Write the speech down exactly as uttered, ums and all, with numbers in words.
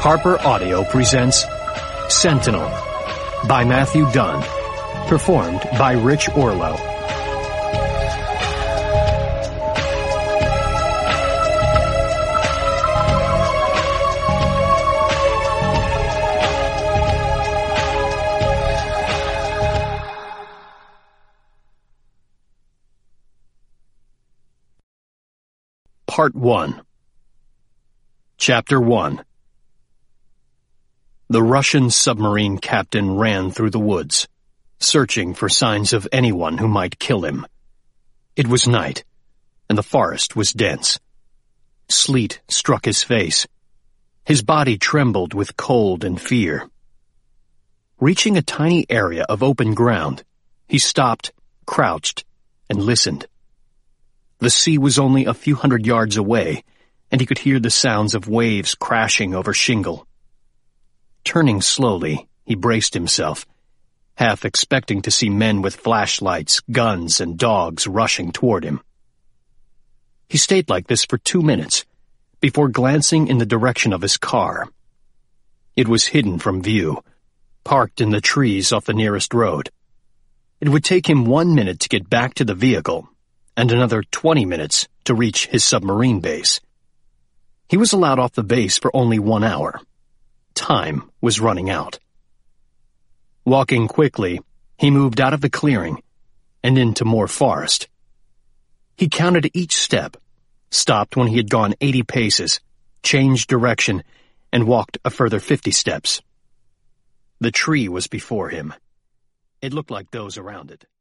Harper Audio presents Sentinel by Matthew Dunn, performed by Rich Orlow. Part one. Chapter one. The Russian submarine captain ran through the woods, searching for signs of anyone who might kill him. It was night, and the forest was dense. Sleet struck his face. His body trembled with cold and fear. Reaching a tiny area of open ground, he stopped, crouched, and listened. The sea was only a few hundred yards away, and he could hear the sounds of waves crashing over shingle. Turning slowly, he braced himself, half expecting to see men with flashlights, guns, and dogs rushing toward him. He stayed like this for two minutes, before glancing in the direction of his car. It was hidden from view, parked in the trees off the nearest road. It would take him one minute to get back to the vehicle, and another twenty minutes to reach his submarine base. He was allowed off the base for only one hour. Time was running out. Walking quickly, he moved out of the clearing and into more forest. He counted each step, stopped when he had gone eighty paces, changed direction, and walked a further fifty steps. The tree was before him. It looked like those around it.